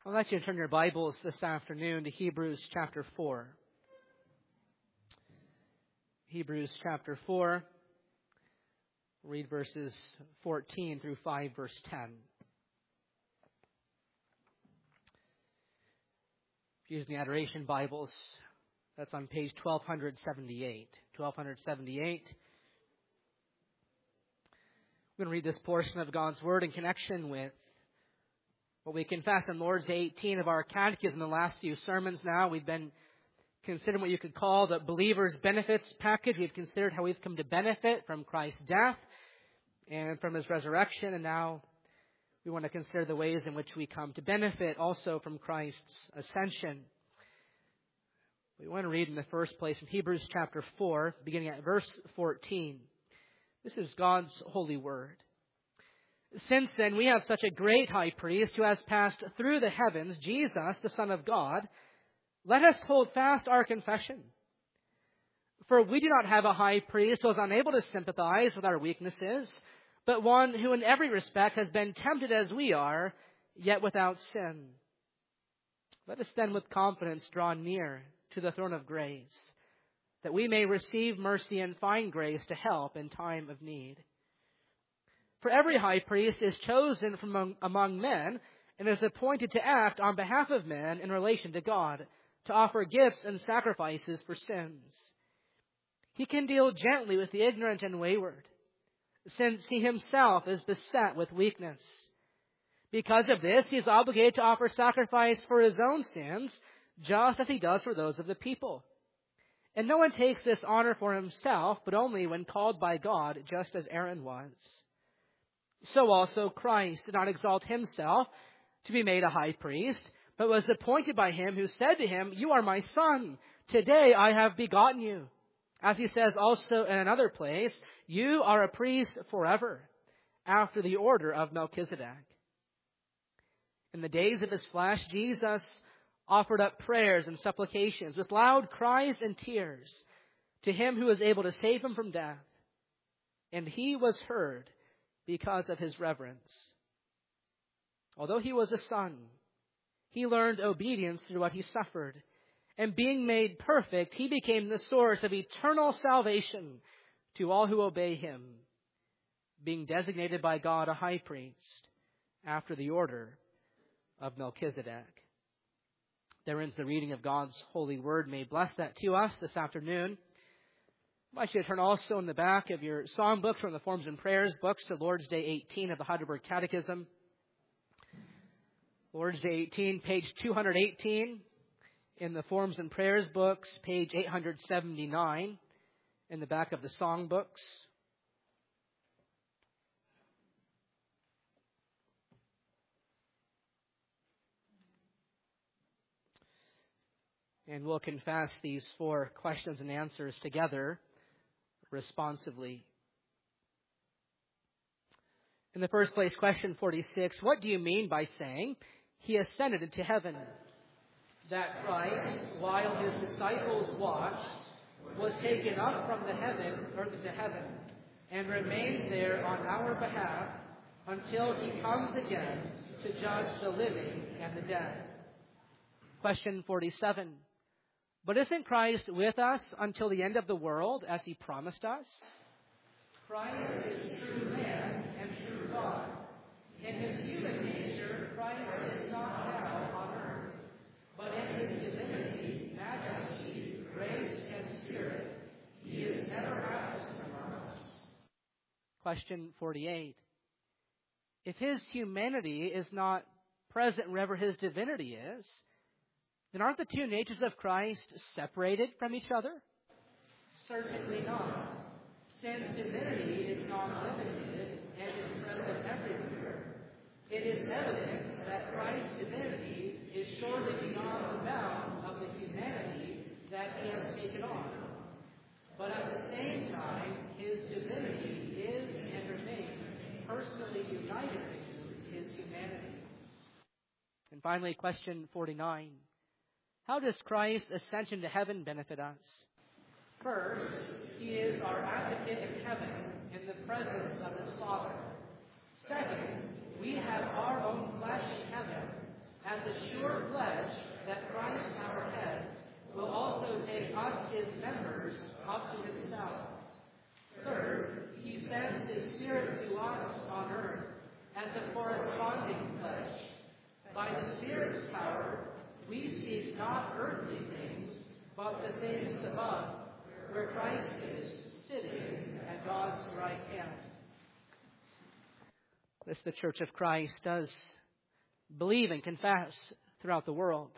I'd like you to turn your Bibles this afternoon to Hebrews chapter 4. Hebrews chapter 4, read verses 14 through 5 verse 10. If you're using the Adoration Bibles, that's on page 1278. 1278. We're going to read this portion of God's Word in connection with what we confess on Lord's Day 18 of our catechism. The last few sermons now, we've been considering what you could call the believer's benefits package. We've considered how we've come to benefit from Christ's death and from His resurrection. And now we want to consider the ways in which we come to benefit also from Christ's ascension. We want to read in the first place from Hebrews chapter 4, beginning at verse 14. This is God's holy word. Since then we have such a great high priest who has passed through the heavens, Jesus, the Son of God, let us hold fast our confession. For we do not have a high priest who is unable to sympathize with our weaknesses, but one who in every respect has been tempted as we are, yet without sin. Let us then with confidence draw near to the throne of grace, that we may receive mercy and find grace to help in time of need. For every high priest is chosen from among men and is appointed to act on behalf of men in relation to God, to offer gifts and sacrifices for sins. He can deal gently with the ignorant and wayward, since he himself is beset with weakness. Because of this, he is obligated to offer sacrifice for his own sins, just as he does for those of the people. And no one takes this honor for himself, but only when called by God, just as Aaron was. So also Christ did not exalt himself to be made a high priest, but was appointed by him who said to him, "You are my son, today I have begotten you." As he says also in another place, "You are a priest forever, after the order of Melchizedek." In the days of his flesh, Jesus offered up prayers and supplications with loud cries and tears to him who was able to save him from death. And he was heard because of his reverence. Although he was a son, he learned obedience through what he suffered. And being made perfect, he became the source of eternal salvation to all who obey him, being designated by God a high priest after the order of Melchizedek. There ends the reading of God's holy word. May He bless that to us this afternoon. I invite you to turn also in the back of your song books from the Forms and Prayers books to Lord's Day 18 of the Heidelberg Catechism. Lord's Day 18, page 218 in the Forms and Prayers books, page 879 in the back of the song books. And we'll confess these four questions and answers together responsively. In the first place, question 46, what do you mean by saying He ascended into heaven? That Christ, while His disciples watched, was taken up from the heaven to heaven and remains there on our behalf until He comes again to judge the living and the dead. Question 47. But isn't Christ with us until the end of the world, as He promised us? Christ is true man and true God. In His human nature, Christ is not now on earth, but in His divinity, majesty, grace, and spirit, He is never absent from us. Question 48. If His humanity is not present wherever His divinity is, then aren't the two natures of Christ separated from each other? Certainly not. Since divinity is non-limited and is present everywhere, it is evident that Christ's divinity is surely beyond the bounds of the humanity that He has taken on. But at the same time, His divinity is and remains personally united to His humanity. And finally, question 49. How does Christ's ascension to heaven benefit us? First, He is our advocate in heaven in the presence of His Father. Second, we have our own flesh in heaven as a sure as a corresponding flesh. By the Spirit's power, we seek not earthly things, but the things above, where Christ is, sitting at God's right hand. This the Church of Christ does believe and confess throughout the world.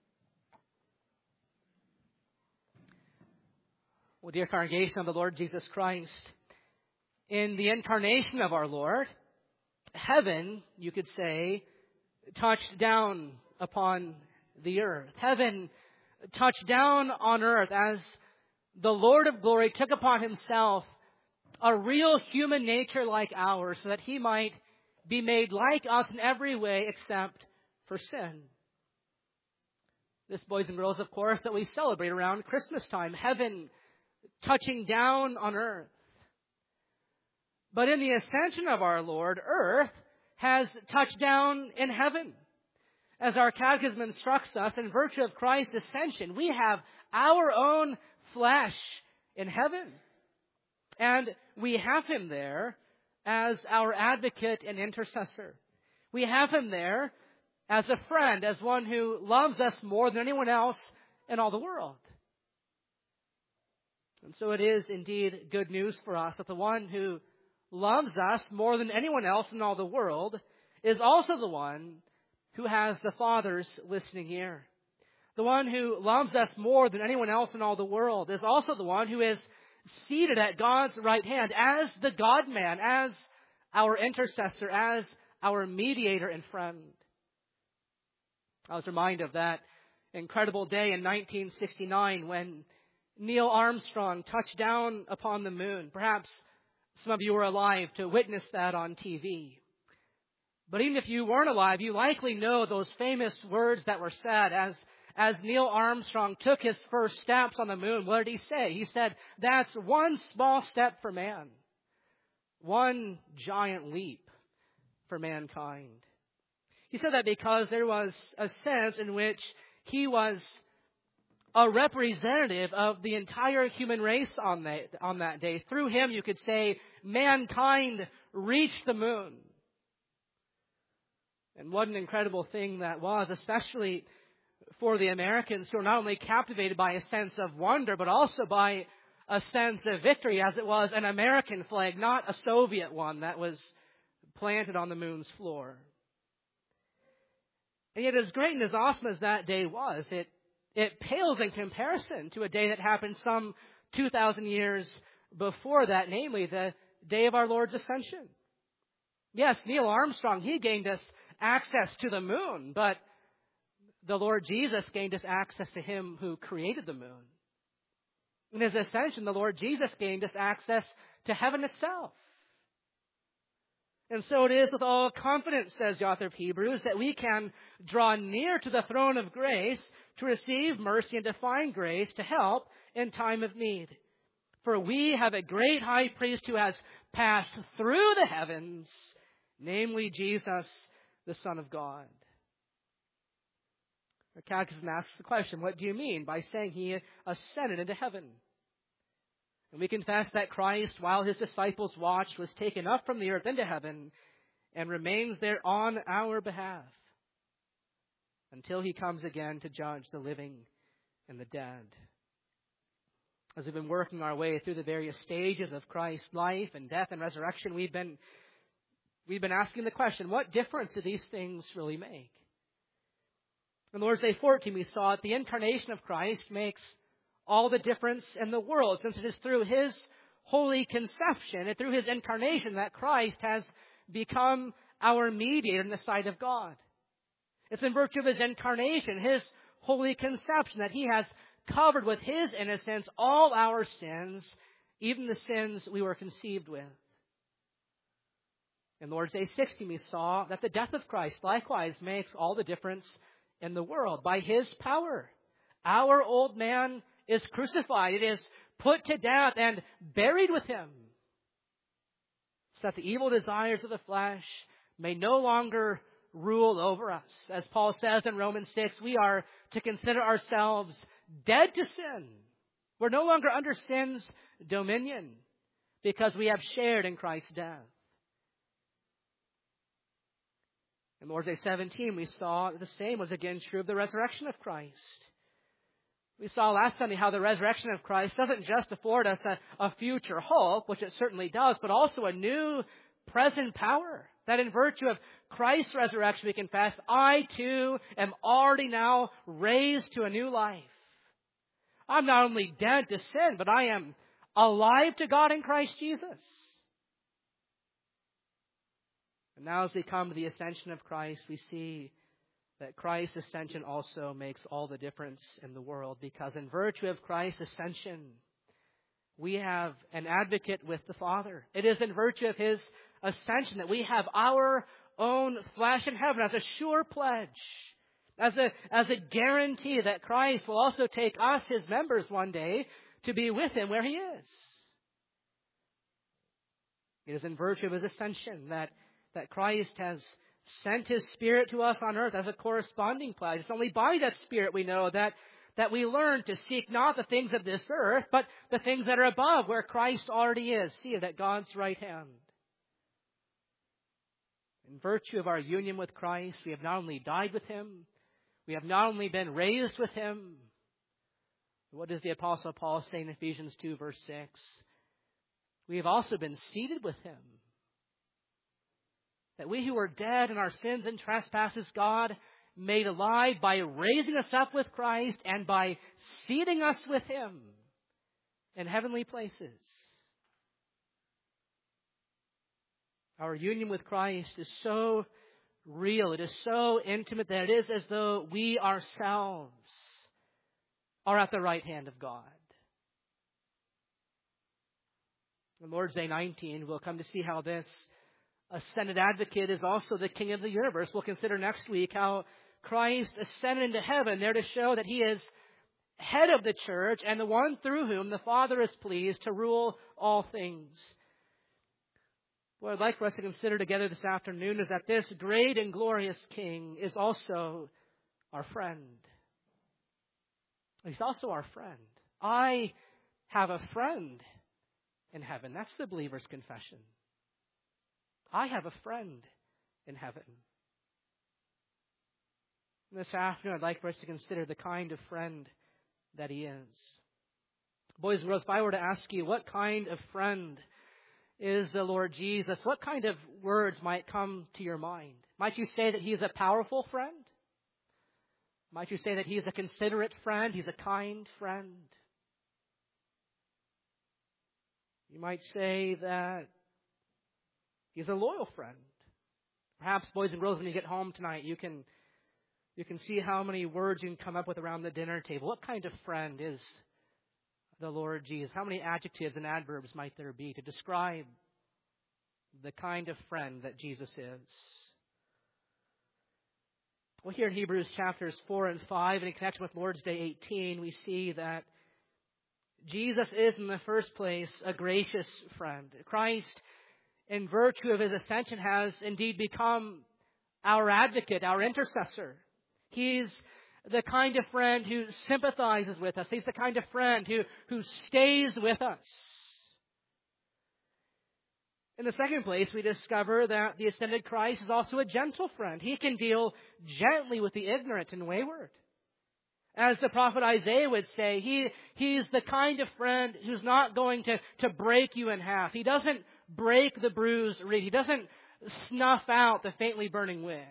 Well, dear congregation of the Lord Jesus Christ, in the incarnation of our Lord, heaven, you could say, touched down upon the earth. Heaven touched down on earth as the Lord of glory took upon himself a real human nature like ours so that he might be made like us in every way except for sin. This, boys and girls, of course, that we celebrate around Christmas time. Heaven touching down on earth. But in the ascension of our Lord, earth has touched down in heaven. As our catechism instructs us, in virtue of Christ's ascension, we have our own flesh in heaven. And we have him there as our advocate and intercessor. We have him there as a friend, as one who loves us more than anyone else in all the world. And so it is indeed good news for us that the one who loves us more than anyone else in all the world is also the one who has the Father's listening ear. The one who loves us more than anyone else in all the world is also the one who is seated at God's right hand as the God-man, as our intercessor, as our mediator and friend. I was reminded of that incredible day in 1969 when Neil Armstrong touched down upon the moon. Perhaps some of you were alive to witness that on TV. But even if you weren't alive, you likely know those famous words that were said as Neil Armstrong took his first steps on the moon. What did he say? He said, "That's one small step for man, one giant leap for mankind." He said that because there was a sense in which he was a representative of the entire human race on that day. Through him, you could say, mankind reached the moon. And what an incredible thing that was, especially for the Americans who were not only captivated by a sense of wonder, but also by a sense of victory, as it was an American flag, not a Soviet one that was planted on the moon's floor. And yet, as great and as awesome as that day was, it pales in comparison to a day that happened some 2,000 years before that, namely the day of our Lord's ascension. Yes, Neil Armstrong, he gained us access to the moon, but the Lord Jesus gained us access to him who created the moon. In his ascension, the Lord Jesus gained us access to heaven itself. And so it is with all confidence, says the author of Hebrews, that we can draw near to the throne of grace to receive mercy and to find grace to help in time of need. For we have a great high priest who has passed through the heavens, namely Jesus, the Son of God. Our catechism asks the question, what do you mean by saying he ascended into heaven? And we confess that Christ, while his disciples watched, was taken up from the earth into heaven and remains there on our behalf until he comes again to judge the living and the dead. As we've been working our way through the various stages of Christ's life and death and resurrection, we've been asking the question, what difference do these things really make? In Lord's Day 14, we saw that the incarnation of Christ makes all the difference in the world, since it is through his holy conception and through his incarnation that Christ has become our mediator in the sight of God. It's in virtue of his incarnation, his holy conception, that he has covered with his innocence all our sins, even the sins we were conceived with. In Lord's Day 16, we saw that the death of Christ likewise makes all the difference in the world. By his power, our old man is crucified. It is put to death and buried with him, so that the evil desires of the flesh may no longer rule over us. As Paul says in Romans 6, we are to consider ourselves dead to sin. We're no longer under sin's dominion because we have shared in Christ's death. In Lord's Day 17, we saw the same was again true of the resurrection of Christ. We saw last Sunday how the resurrection of Christ doesn't just afford us a future hope, which it certainly does, but also a new present power. That in virtue of Christ's resurrection, we confess, I too am already now raised to a new life. I'm not only dead to sin, but I am alive to God in Christ Jesus. And now as we come to the ascension of Christ, we see that Christ's ascension also makes all the difference in the world, because in virtue of Christ's ascension, we have an advocate with the Father. It is in virtue of His ascension that we have our own flesh in heaven as a sure pledge, as a guarantee that Christ will also take us, His members, one day to be with Him where He is. It is in virtue of His ascension that Christ has sent His Spirit to us on earth as a corresponding pledge. It's only by that Spirit we know that we learn to seek not the things of this earth, but the things that are above, where Christ already is, seated at God's right hand. In virtue of our union with Christ, we have not only died with Him, we have not only been raised with Him. What does the Apostle Paul say in Ephesians 2, verse 6? We have also been seated with Him. That we who were dead in our sins and trespasses, God made alive by raising us up with Christ and by seating us with Him in heavenly places. Our union with Christ is so real, it is so intimate that it is as though we ourselves are at the right hand of God. On Lord's Day 19, we'll come to see how this ascended advocate is also the King of the universe. We'll consider next week how Christ ascended into heaven there to show that He is head of the church and the one through whom the Father is pleased to rule all things. What I'd like for us to consider together this afternoon is that this great and glorious King is also our friend. He's also our friend. I have a friend in heaven. That's the believer's confession. I have a friend in heaven. And this afternoon, I'd like for us to consider the kind of friend that He is. Boys and girls, if I were to ask you, what kind of friend is the Lord Jesus? What kind of words might come to your mind? Might you say that He is a powerful friend? Might you say that He is a considerate friend? He's a kind friend? You might say that He's a loyal friend. Perhaps, boys and girls, when you get home tonight, you can see how many words you can come up with around the dinner table. What kind of friend is the Lord Jesus? How many adjectives and adverbs might there be to describe the kind of friend that Jesus is? Well, here in Hebrews chapters 4 and 5, and in connection with Lord's Day 18, we see that Jesus is, in the first place, a gracious friend. Christ, in virtue of His ascension, has indeed become our advocate, our intercessor. He's the kind of friend who sympathizes with us. He's the kind of friend who stays with us. In the second place, we discover that the ascended Christ is also a gentle friend. He can deal gently with the ignorant and wayward. As the prophet Isaiah would say, he's the kind of friend who's not going to break you in half. He doesn't break the bruised reed. He doesn't snuff out the faintly burning wick.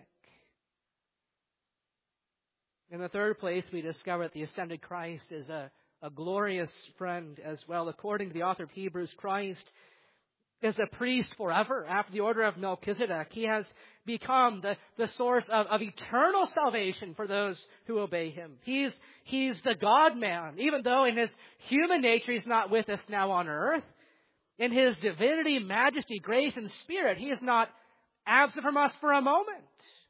In the third place, we discover that the ascended Christ is a glorious friend as well. According to the author of Hebrews, Christ is a priest forever after the order of Melchizedek. He has become the source of eternal salvation for those who obey Him. He's the God-man. Even though in His human nature He's not with us now on earth, in His divinity, majesty, grace, and spirit, He is not absent from us for a moment.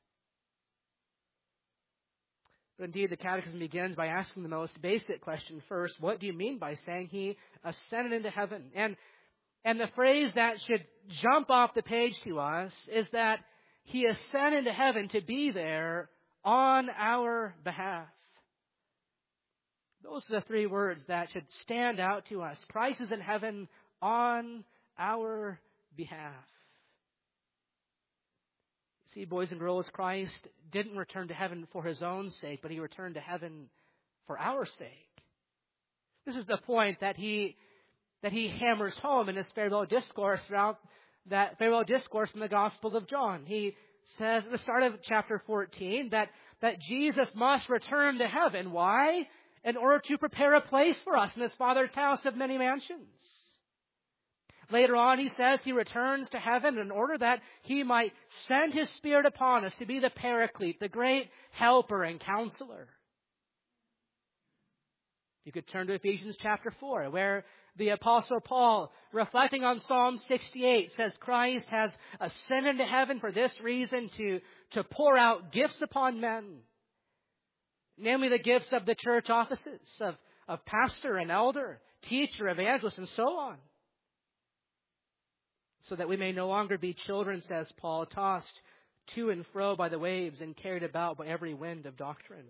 But indeed, the Catechism begins by asking the most basic question first. What do you mean by saying He ascended into heaven? And the phrase that should jump off the page to us is that He ascended into heaven to be there on our behalf. Those are the three words that should stand out to us. Christ is in heaven on our behalf. See, boys and girls, Christ didn't return to heaven for his own sake, but he returned to heaven for our sake. This is the point that he hammers home in his farewell discourse throughout that farewell discourse in the Gospel of John. He says at the start of chapter 14 that Jesus must return to heaven. Why? In order to prepare a place for us in his Father's house of many mansions. Later on, he says he returns to heaven in order that he might send his Spirit upon us to be the Paraclete, the great helper and counselor. You could turn to Ephesians chapter 4, where the Apostle Paul, reflecting on Psalm 68, says Christ has ascended to heaven for this reason, to pour out gifts upon men. Namely, the gifts of the church offices, of pastor and elder, teacher, evangelist, and so on. So that we may no longer be children, says Paul, tossed to and fro by the waves and carried about by every wind of doctrine.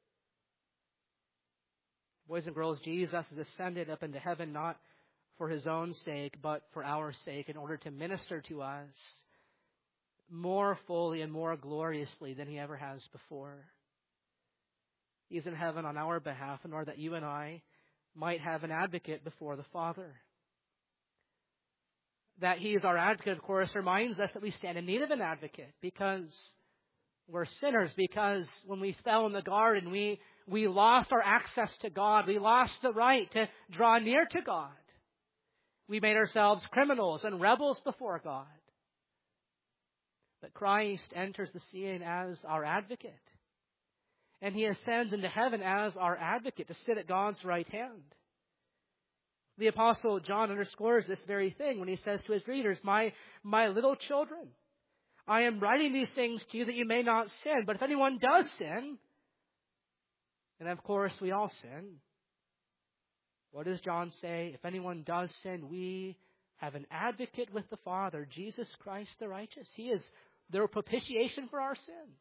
Boys and girls, Jesus has ascended up into heaven not for his own sake, but for our sake, in order to minister to us more fully and more gloriously than he ever has before. He's in heaven on our behalf in order that you and I might have an advocate before the Father. That he is our advocate, of course, reminds us that we stand in need of an advocate because we're sinners, because when we fell in the garden, we lost our access to God. We lost the right to draw near to God. We made ourselves criminals and rebels before God. But Christ enters the scene as our advocate. And he ascends into heaven as our advocate to sit at God's right hand. The Apostle John underscores this very thing when he says to his readers, My little children, I am writing these things to you that you may not sin. But if anyone does sin, and of course we all sin, what does John say? If anyone does sin, we have an advocate with the Father, Jesus Christ the righteous. He is the propitiation for our sins.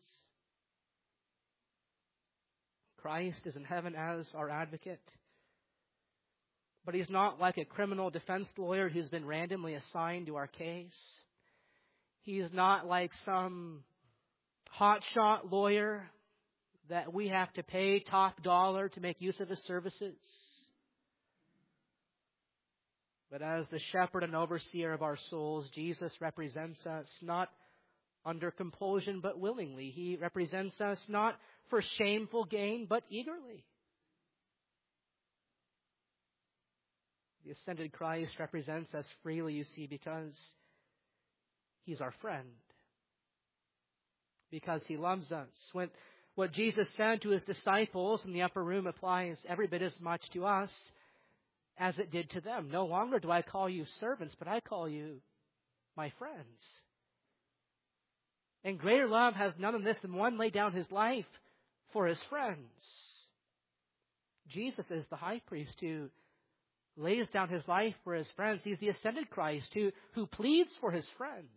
Christ is in heaven as our advocate. But he's not like a criminal defense lawyer who's been randomly assigned to our case. He's not like some hotshot lawyer that we have to pay top dollar to make use of his services. But as the shepherd and overseer of our souls, Jesus represents us not under compulsion but willingly. He represents us not for shameful gain but eagerly. The ascended Christ represents us freely, you see, because he's our friend. Because he loves us. What Jesus said to his disciples in the upper room applies every bit as much to us as it did to them. No longer do I call you servants, but I call you my friends. And greater love has none of this than one lay down his life for his friends. Jesus is the high priest who lays down his life for his friends. He's the ascended Christ who pleads for his friends.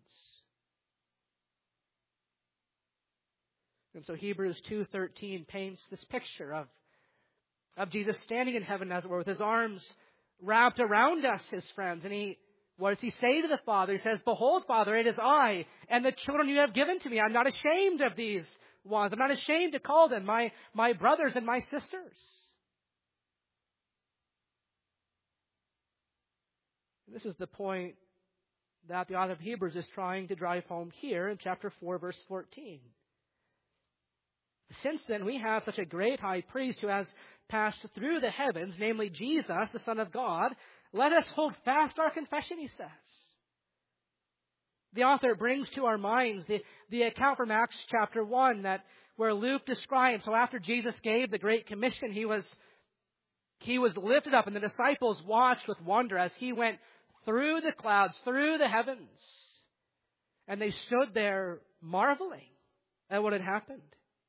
And so Hebrews 2:13 paints this picture of Jesus standing in heaven, as it were, with his arms wrapped around us, his friends. And what does he say to the Father? He says, Behold, Father, it is I and the children you have given to me. I'm not ashamed of these ones. I'm not ashamed to call them my brothers and my sisters. This is the point that the author of Hebrews is trying to drive home here in chapter 4, verse 14. Since then, we have such a great high priest who has passed through the heavens, namely Jesus, the Son of God. Let us hold fast our confession, he says. The author brings to our minds the account from Acts chapter 1 where Luke describes how after Jesus gave the Great Commission, he was lifted up and the disciples watched with wonder as he went through the clouds, through the heavens. And they stood there marveling at what had happened.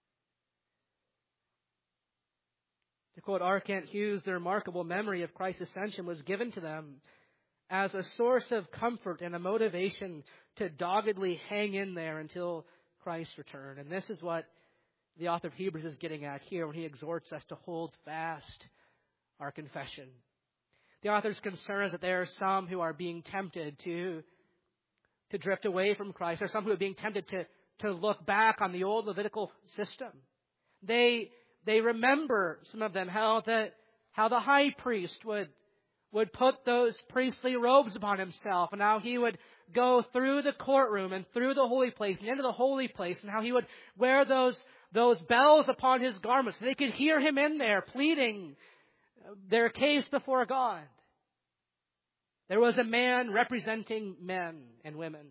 To quote R. Kent Hughes, the remarkable memory of Christ's ascension was given to them as a source of comfort and a motivation to doggedly hang in there until Christ's return. And this is what the author of Hebrews is getting at here when he exhorts us to hold fast our confession. The author's concern is that there are some who are being tempted to drift away from Christ. There are some who are being tempted to look back on the old Levitical system. They remember, some of them, how the high priest would put those priestly robes upon himself, and how he would go through the courtroom and through the holy place and into the holy place, and how he would wear those bells upon his garments so they could hear him in there pleading their case before God. There was a man representing men and women.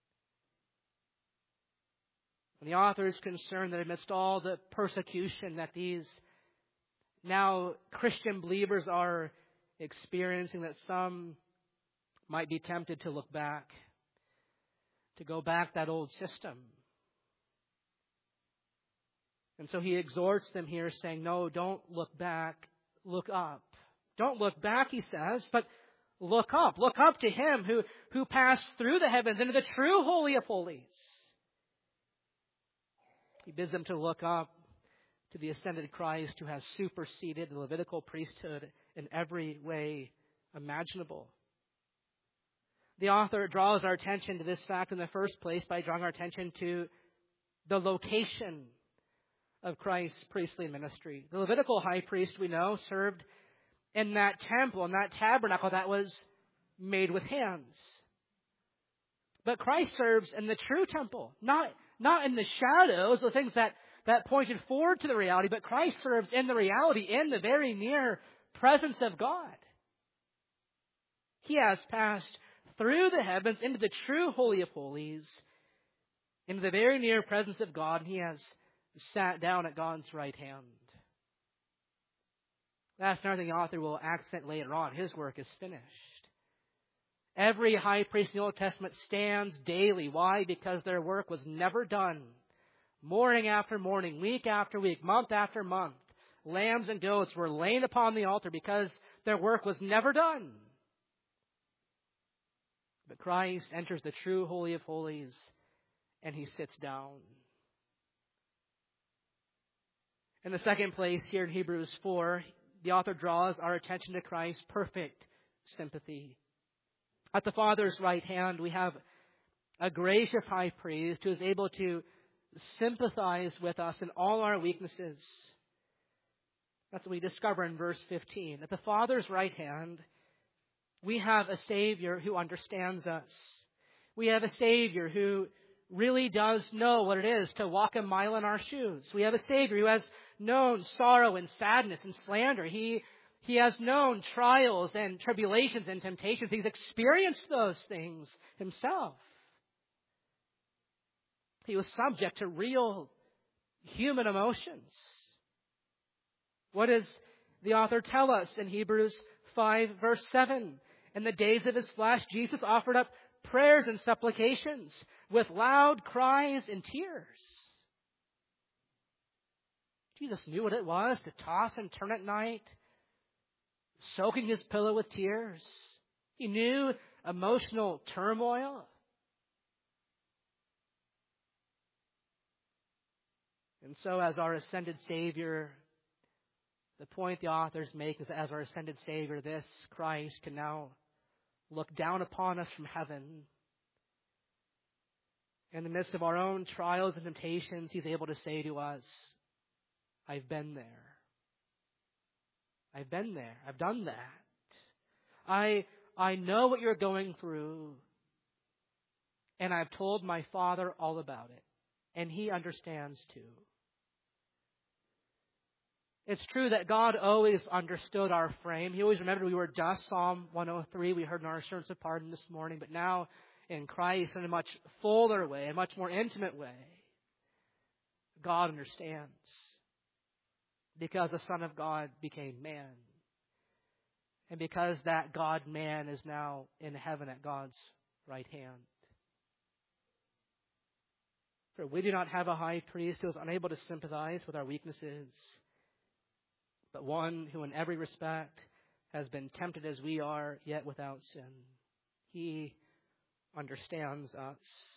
And the author is concerned that amidst all the persecution that these now Christian believers are experiencing, that some might be tempted to look back, to go back that old system. And so he exhorts them here, saying, no, don't look back, look up. Don't look back, he says, but look up. Look up to him who passed through the heavens into the true Holy of Holies. He bids them to look up to the ascended Christ who has superseded the Levitical priesthood in every way imaginable. The author draws our attention to this fact in the first place by drawing our attention to the location of Christ's priestly ministry. The Levitical high priest, we know, served in that temple, in that tabernacle that was made with hands. But Christ serves in the true temple, not in the shadows, the things that pointed forward to the reality, but Christ serves in the reality, in the very near presence of God. He has passed through the heavens into the true Holy of Holies, into the very near presence of God, and he has sat down at God's right hand. That's another thing the author will accent later on. His work is finished. Every high priest in the Old Testament stands daily. Why? Because their work was never done. Morning after morning, week after week, month after month, lambs and goats were laid upon the altar because their work was never done. But Christ enters the true Holy of Holies and he sits down. In the second place, here in Hebrews 4, the author draws our attention to Christ's perfect sympathy. At the Father's right hand, we have a gracious high priest who is able to sympathize with us in all our weaknesses. That's what we discover in verse 15. At the Father's right hand, we have a Savior who understands us. We have a Savior who really does know what it is to walk a mile in our shoes. We have a Savior who has known sorrow and sadness and slander. He has known trials and tribulations and temptations. He's experienced those things himself. He was subject to real human emotions. What does the author tell us in Hebrews 5, verse 7? In the days of his flesh, Jesus offered up prayers and supplications with loud cries and tears. Jesus knew what it was to toss and turn at night, soaking his pillow with tears. He knew emotional turmoil. And so as our ascended Savior, the point the authors make is that as our ascended Savior, this Christ can now look down upon us from heaven. In the midst of our own trials and temptations, he's able to say to us, I've been there. I've been there. I've done that. I know what you're going through. And I've told my Father all about it. And he understands too. It's true that God always understood our frame. He always remembered we were dust. Psalm 103, we heard in our assurance of pardon this morning. But now in Christ, in a much fuller way, a much more intimate way, God understands. Because the Son of God became man. And because that God-man is now in heaven at God's right hand. For we do not have a high priest who is unable to sympathize with our weaknesses, but one who in every respect has been tempted as we are, yet without sin. He understands us.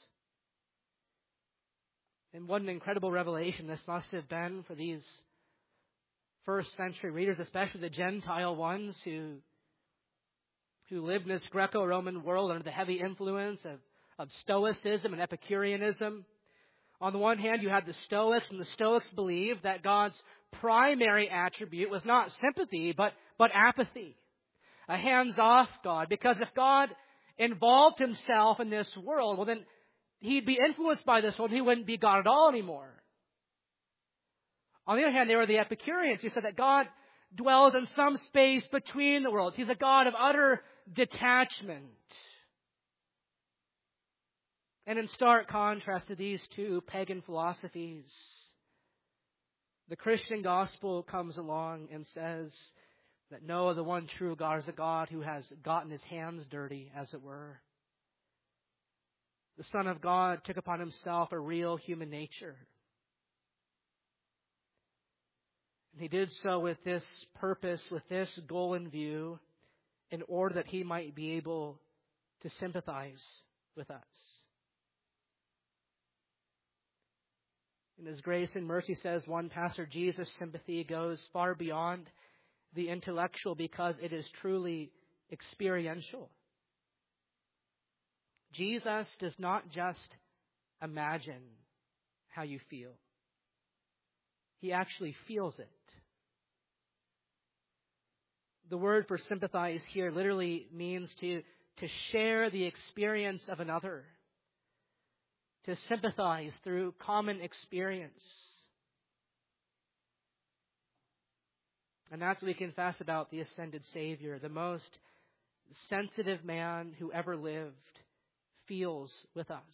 And what an incredible revelation this must have been for these first century readers, especially the Gentile ones who lived in this Greco-Roman world under the heavy influence of Stoicism and Epicureanism. On the one hand, you had the Stoics, and the Stoics believed that God's primary attribute was not sympathy, but apathy. A hands-off God. Because if God involved himself in this world, well then he'd be influenced by this world. He wouldn't be God at all anymore. On the other hand, there were the Epicureans who said that God dwells in some space between the worlds. He's a God of utter detachment. And in stark contrast to these two pagan philosophies, the Christian gospel comes along and says that no, the one true God is a God who has gotten his hands dirty, as it were. The Son of God took upon himself a real human nature. And he did so with this purpose, with this goal in view, in order that he might be able to sympathize with us. In his grace and mercy, says one pastor, Jesus' sympathy goes far beyond the intellectual because it is truly experiential. Jesus does not just imagine how you feel. He actually feels it. The word for sympathize here literally means to share the experience of another. To sympathize through common experience. And that's what we confess about the ascended Savior. The most sensitive man who ever lived feels with us.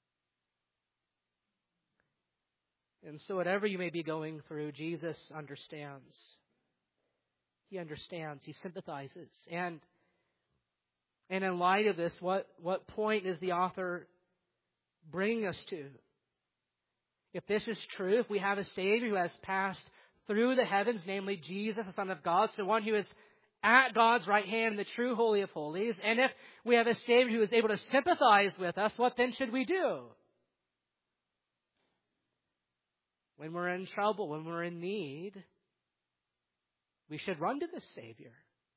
And so whatever you may be going through, Jesus understands. He understands. He sympathizes. And in light of this, what point is the author bringing us to? If this is true, if we have a Savior who has passed through the heavens, namely Jesus, the Son of God, the one who is at God's right hand in the true Holy of Holies, and if we have a Savior who is able to sympathize with us, what then should we do? When we're in trouble, when we're in need, we should run to this Savior.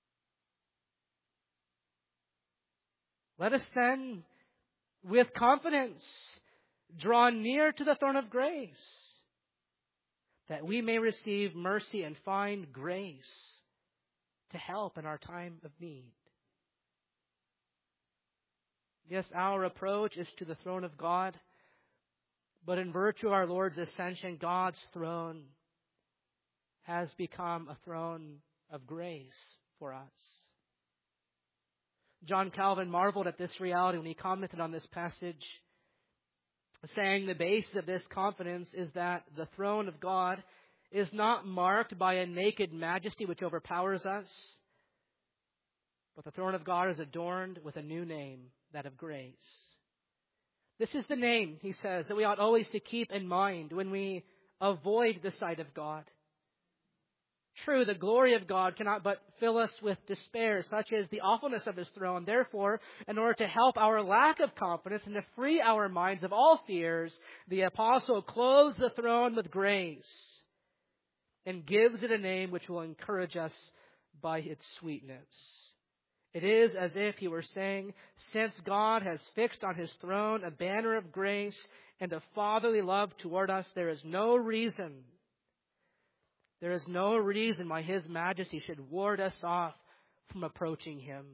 Let us then, with confidence, draw near to the throne of grace, that we may receive mercy and find grace to help in our time of need. Yes, our approach is to the throne of God, but in virtue of our Lord's ascension, God's throne has become a throne of grace for us. John Calvin marveled at this reality when he commented on this passage, saying the basis of this confidence is that the throne of God is not marked by a naked majesty which overpowers us, but the throne of God is adorned with a new name, that of grace. This is the name, he says, that we ought always to keep in mind when we avoid the sight of God. True, the glory of God cannot but fill us with despair, such as the awfulness of His throne. Therefore, in order to help our lack of confidence and to free our minds of all fears, the apostle clothes the throne with grace and gives it a name which will encourage us by its sweetness. It is as if he were saying, since God has fixed on His throne a banner of grace and of fatherly love toward us, there is no reason why His majesty should ward us off from approaching Him.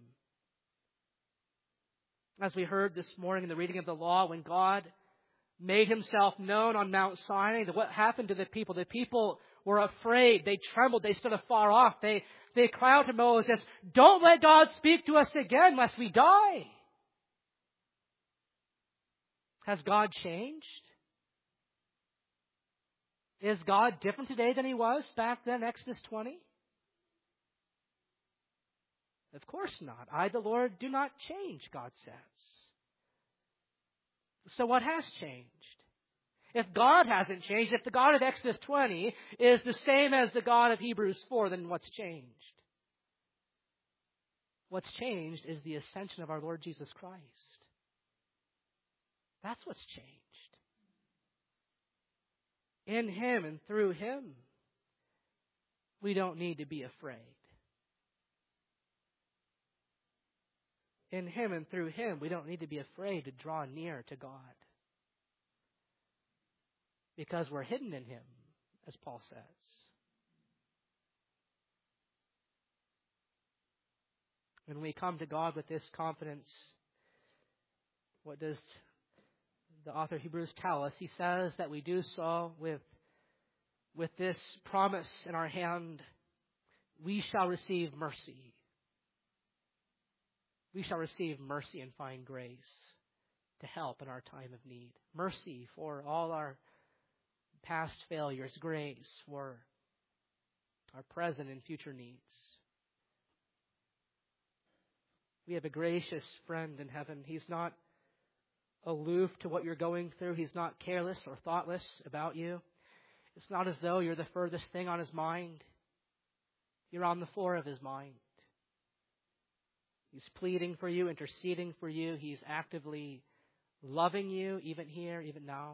As we heard this morning in the reading of the law, when God made Himself known on Mount Sinai, what happened to the people? The people were afraid. They trembled. They stood afar off. They cried out to Moses, "Don't let God speak to us again lest we die." Has God changed? Is God different today than He was back then, Exodus 20? Of course not. I, the Lord, do not change, God says. So what has changed? If God hasn't changed, if the God of Exodus 20 is the same as the God of Hebrews 4, then what's changed? What's changed is the ascension of our Lord Jesus Christ. That's what's changed. In Him and through Him, we don't need to be afraid. In Him and through Him, we don't need to be afraid to draw near to God. because we're hidden in Him, as Paul says. When we come to God with this confidence, what does the author of Hebrews tell us? He says that we do so with this promise in our hand: we shall receive mercy. We shall receive mercy and find grace to help in our time of need. Mercy for all our past failures, grace for our present and future needs. We have a gracious friend in heaven. He's not aloof to what you're going through. He's not careless or thoughtless about you. It's not as though you're the furthest thing on His mind. You're on the floor of His mind. He's pleading for you, interceding for you. He's actively loving you, even here, even now.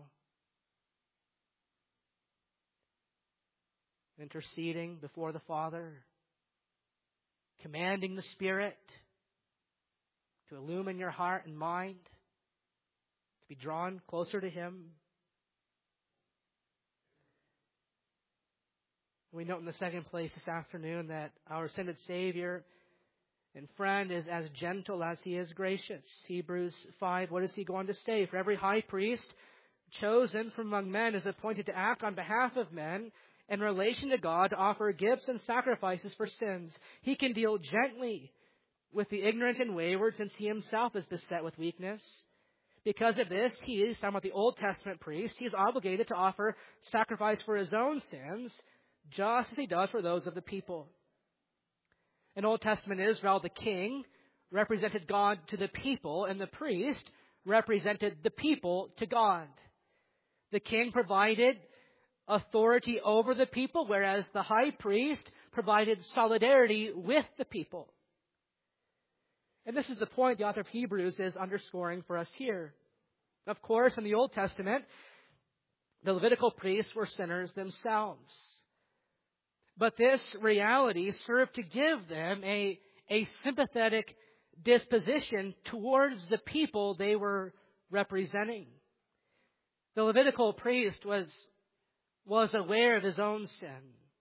Interceding before the Father. Commanding the Spirit to illumine your heart and mind, to be drawn closer to Him. We note in the second place this afternoon that our ascended Savior and friend is as gentle as He is gracious. Hebrews 5, what does he go on to say? For every high priest chosen from among men is appointed to act on behalf of men in relation to God, to offer gifts and sacrifices for sins. He can deal gently with the ignorant and wayward, since He Himself is beset with weakness. Because of this, He is, talking about the Old Testament priest, He is obligated to offer sacrifice for His own sins, just as He does for those of the people. In Old Testament Israel, the king represented God to the people, and the priest represented the people to God. The king provided authority over the people, whereas the high priest provided solidarity with the people. And this is the point the author of Hebrews is underscoring for us here. Of course, in the Old Testament, the Levitical priests were sinners themselves. But this reality served to give them a sympathetic disposition towards the people they were representing. The Levitical priest was aware of his own sin.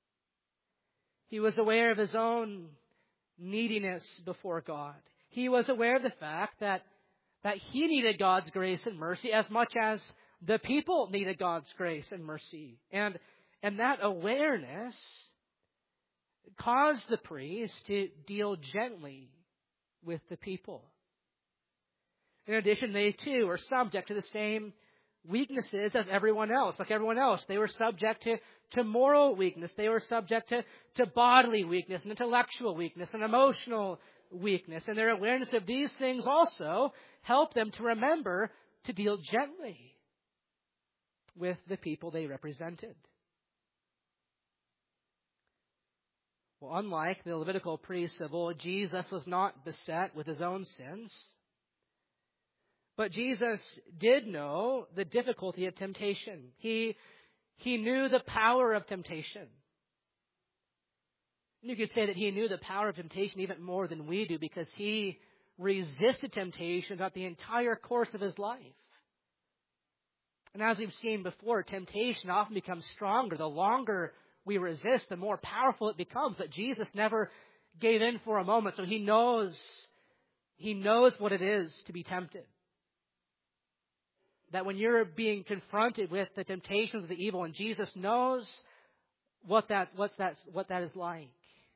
He was aware of his own neediness before God. He was aware of the fact that he needed God's grace and mercy as much as the people needed God's grace and mercy. And that awareness caused the priest to deal gently with the people. In addition, they too were subject to the same weaknesses as everyone else. Like everyone else, they were subject to moral weakness. They were subject to bodily weakness and intellectual weakness and emotional weakness. And their awareness of these things also helped them to remember to deal gently with the people they represented. Well, unlike the Levitical priests of old, Jesus was not beset with His own sins. But Jesus did know the difficulty of temptation. He knew the power of temptation. And you could say that He knew the power of temptation even more than we do, because He resisted temptation throughout the entire course of His life. And as we've seen before, temptation often becomes stronger. The longer we resist, the more powerful it becomes. But Jesus never gave in for a moment, so He knows what it is to be tempted. That when you're being confronted with the temptations of the evil, and Jesus knows what that is like.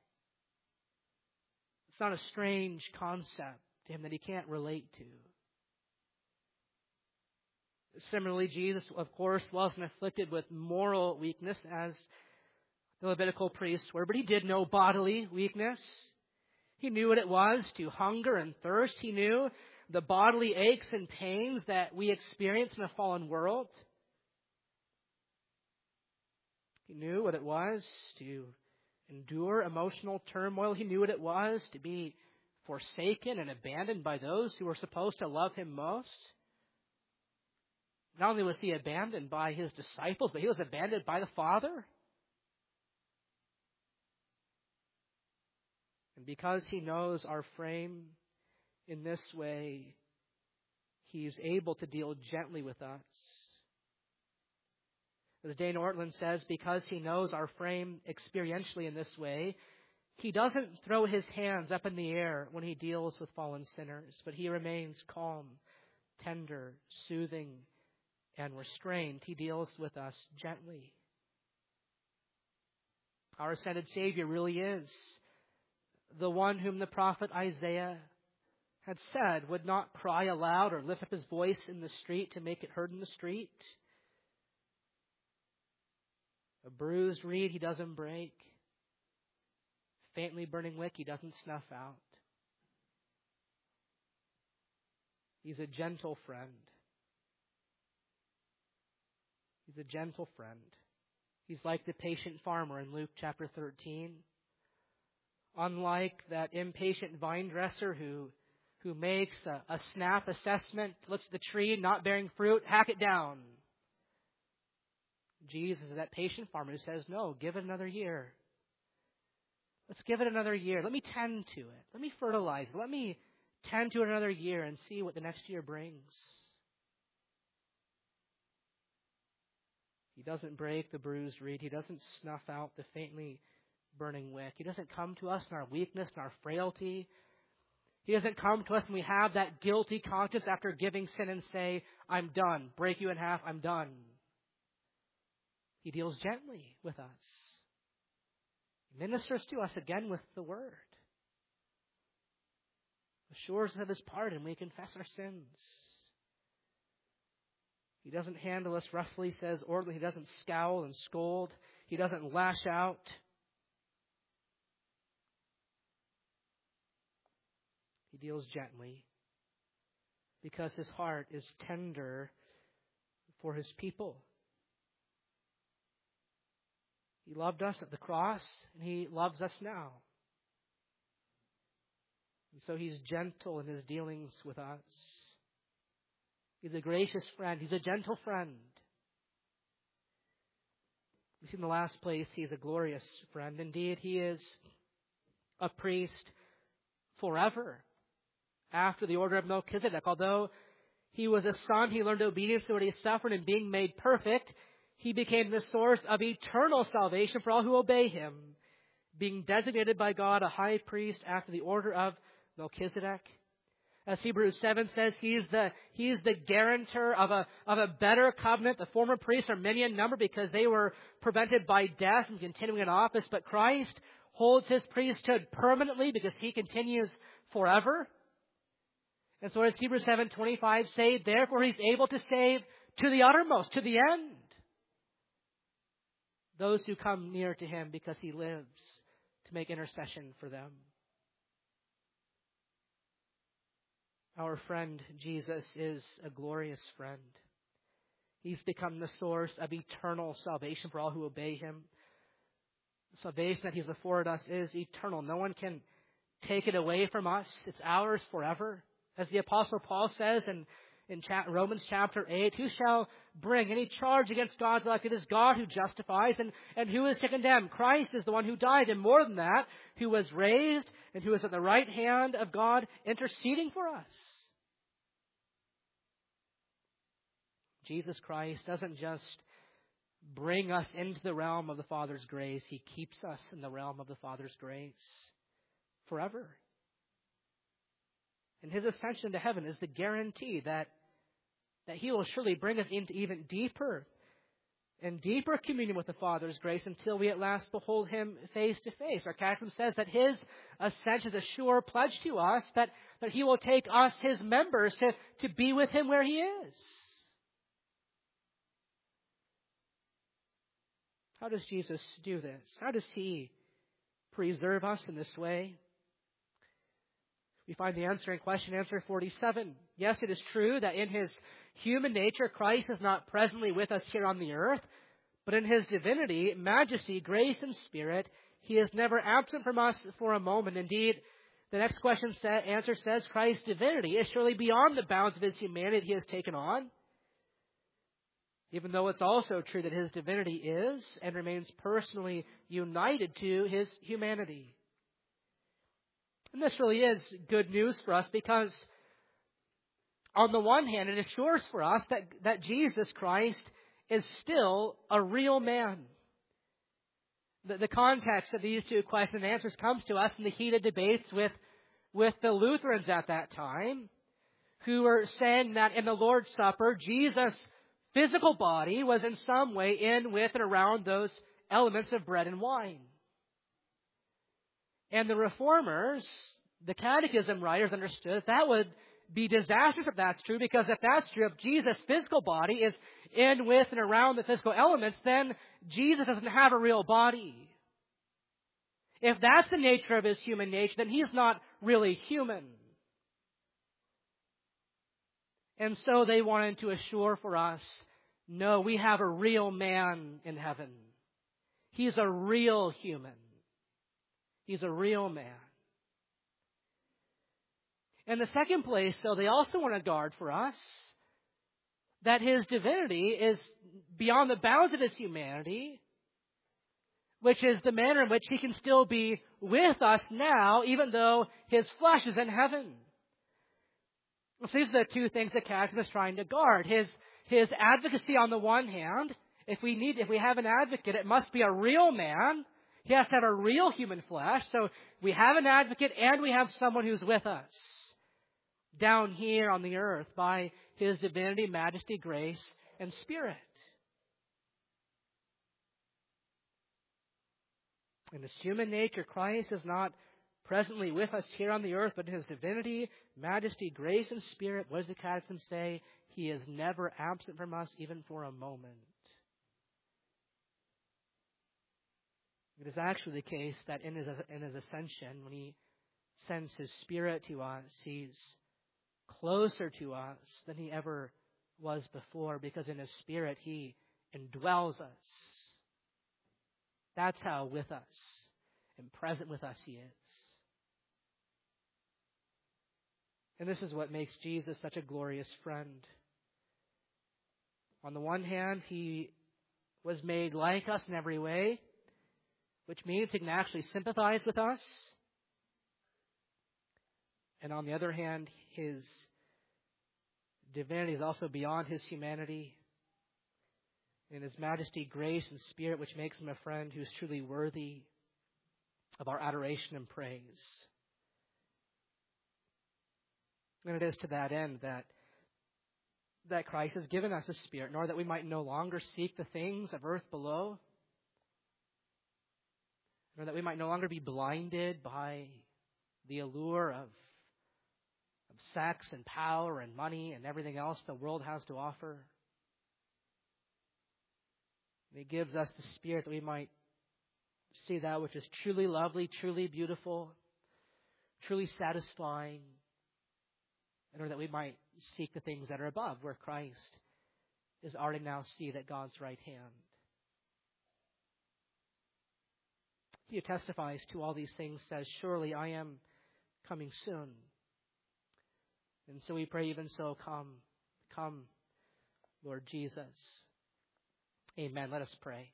It's not a strange concept to Him that He can't relate to. Similarly, Jesus, of course, wasn't afflicted with moral weakness as the Levitical priests were, but He did know bodily weakness. He knew what it was to hunger and thirst. He knew the bodily aches and pains that we experience in a fallen world. He knew what it was to endure emotional turmoil. He knew what it was to be forsaken and abandoned by those who were supposed to love Him most. Not only was He abandoned by His disciples, but He was abandoned by the Father. And because He knows our frame in this way, He's able to deal gently with us. As Dane Ortland says, because he knows our frame experientially in this way, he doesn't throw his hands up in the air when he deals with fallen sinners, but he remains calm, tender, soothing, and restrained. He deals with us gently. Our ascended Savior really is the one whom the prophet Isaiah had said would not cry aloud or lift up his voice in the street to make it heard in the street. A bruised reed he doesn't break. Faintly burning wick he doesn't snuff out. He's a gentle friend. He's a gentle friend. He's like the patient farmer in Luke chapter 13. Unlike that impatient vine dresser who makes a snap assessment, looks at the tree not bearing fruit, hack it down. Jesus is that patient farmer who says, no, give it another year. Let's give it another year. Let me tend to it. Let me fertilize it. Let me tend to it another year and see what the next year brings. He doesn't break the bruised reed. He doesn't snuff out the faintly burning wick. He doesn't come to us in our weakness and our frailty. He doesn't come to us when we have that guilty conscience after giving sin and say, I'm done. Break you in half, I'm done. He deals gently with us. He ministers to us again with the word. Assures us of his pardon. We confess our sins. He doesn't handle us roughly, says Ortland. He doesn't scowl and scold. He doesn't lash out. He deals gently because his heart is tender for his people. He loved us at the cross, and he loves us now. And so he's gentle in his dealings with us. He's a gracious friend. He's a gentle friend. We see in the last place, he's a glorious friend. Indeed, he is a priest forever after the order of Melchizedek. Although he was a son, he learned obedience through what he suffered, and being made perfect, he became the source of eternal salvation for all who obey him, being designated by God a high priest after the order of Melchizedek. As Hebrews 7 says, he's the guarantor of a better covenant. The former priests are many in number because they were prevented by death from continuing in office. But Christ holds his priesthood permanently because he continues forever. And so as Hebrews 7:25 say, therefore he's able to save to the uttermost, to the end, those who come near to him because he lives to make intercession for them. Our friend Jesus is a glorious friend. He's become the source of eternal salvation for all who obey him. The salvation that he's afforded us is eternal. No one can take it away from us. It's ours forever. As the Apostle Paul says in Romans chapter 8, who shall bring any charge against God's elect? It is God who justifies, and who is to condemn? Christ is the one who died, and more than that, who was raised, and who is at the right hand of God interceding for us. Jesus Christ doesn't just bring us into the realm of the Father's grace. He keeps us in the realm of the Father's grace forever. And his ascension to heaven is the guarantee that he will surely bring us into even deeper and deeper communion with the Father's grace until we at last behold him face to face. Our catechism says that his ascension is a sure pledge to us that he will take us, his members, to be with him where he is. How does Jesus do this? How does he preserve us in this way? We find the answer in question answer 47. Yes, it is true that in his human nature, Christ is not presently with us here on the earth, but in his divinity, majesty, grace, and spirit, he is never absent from us for a moment. Indeed, the next question answer says Christ's divinity is surely beyond the bounds of his humanity he has taken on, even though it's also true that his divinity is and remains personally united to his humanity. And this really is good news for us because on the one hand, it assures for us that Jesus Christ is still a real man. The context of these two question and answers comes to us in the heated debates with the Lutherans at that time, who were saying that in the Lord's Supper, Jesus' physical body was in some way in, with, and around those elements of bread and wine. And the Reformers, the Catechism writers, understood that would be disastrous if that's true, because if that's true, if Jesus' physical body is in, with, and around the physical elements, then Jesus doesn't have a real body. If that's the nature of his human nature, then he's not really human. And so they wanted to assure for us, no, we have a real man in heaven. He's a real human. He's a real man. In the second place, though, they also want to guard for us that his divinity is beyond the bounds of his humanity, which is the manner in which he can still be with us now, even though his flesh is in heaven. So these are the two things the Catechism is trying to guard. His advocacy on the one hand, if we have an advocate, it must be a real man. He has to have a real human flesh. So we have an advocate and we have someone who's with us down here on the earth by his divinity, majesty, grace, and spirit. In his human nature, Christ is not presently with us here on the earth, but in his divinity, majesty, grace, and spirit, what does the Catechism say? He is never absent from us, even for a moment. It is actually the case that in his ascension, when he sends his Spirit to us, he's closer to us than he ever was before, because in his Spirit he indwells us. That's how with us and present with us he is. And this is what makes Jesus such a glorious friend. On the one hand, he was made like us in every way, which means he can actually sympathize with us. And on the other hand, his divinity is also beyond his humanity. In his majesty, grace, and spirit, which makes him a friend who is truly worthy of our adoration and praise. And it is to that end that Christ has given us a Spirit, in order that we might no longer seek the things of earth below, or that we might no longer be blinded by the allure of sex and power and money and everything else the world has to offer. He gives us the Spirit that we might see that which is truly lovely, truly beautiful, truly satisfying, in order that we might seek the things that are above, where Christ is already now seated at God's right hand. He who testifies to all these things says, surely I am coming soon. And so we pray, even so, come, Lord Jesus. Amen. Let us pray.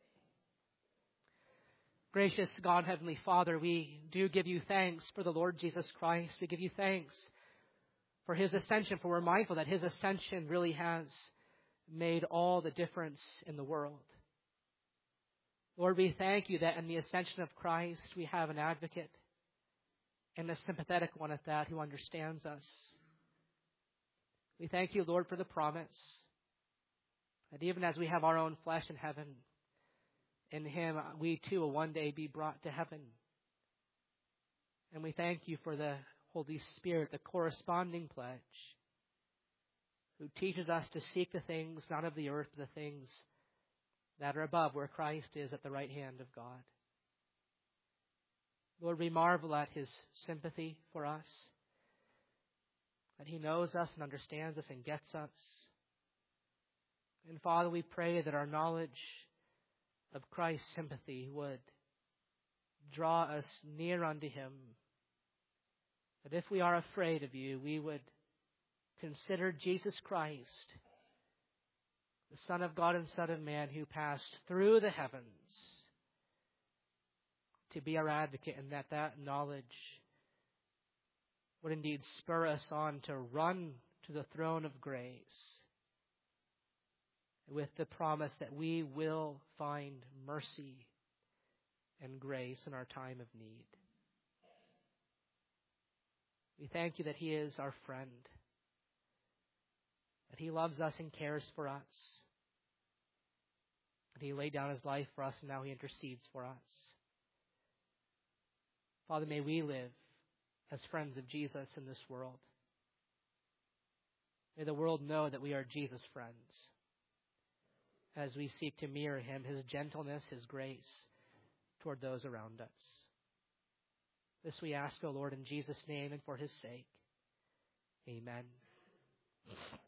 Gracious God, Heavenly Father, we do give you thanks for the Lord Jesus Christ. We give you thanks for his ascension, for we're mindful that his ascension really has made all the difference in the world. Lord, we thank you that in the ascension of Christ, we have an advocate, and a sympathetic one at that, who understands us. We thank you, Lord, for the promise that even as we have our own flesh in heaven, in him we too will one day be brought to heaven. And we thank you for the Holy Spirit, the corresponding pledge, who teaches us to seek the things not of the earth, but the things that are above, where Christ is at the right hand of God. Lord, we marvel at his sympathy for us, that he knows us and understands us and gets us. And Father, we pray that our knowledge of Christ's sympathy would draw us near unto him. That if we are afraid of you, we would consider Jesus Christ, the Son of God and Son of Man, who passed through the heavens to be our advocate, and that knowledge would indeed spur us on to run to the throne of grace with the promise that we will find mercy and grace in our time of need. We thank you that He is our friend, that He loves us and cares for us, that He laid down His life for us and now He intercedes for us. Father, may we live as friends of Jesus in this world. May the world know that we are Jesus' friends as we seek to mirror Him, His gentleness, His grace toward those around us. This we ask, O Lord, in Jesus' name and for His sake. Amen.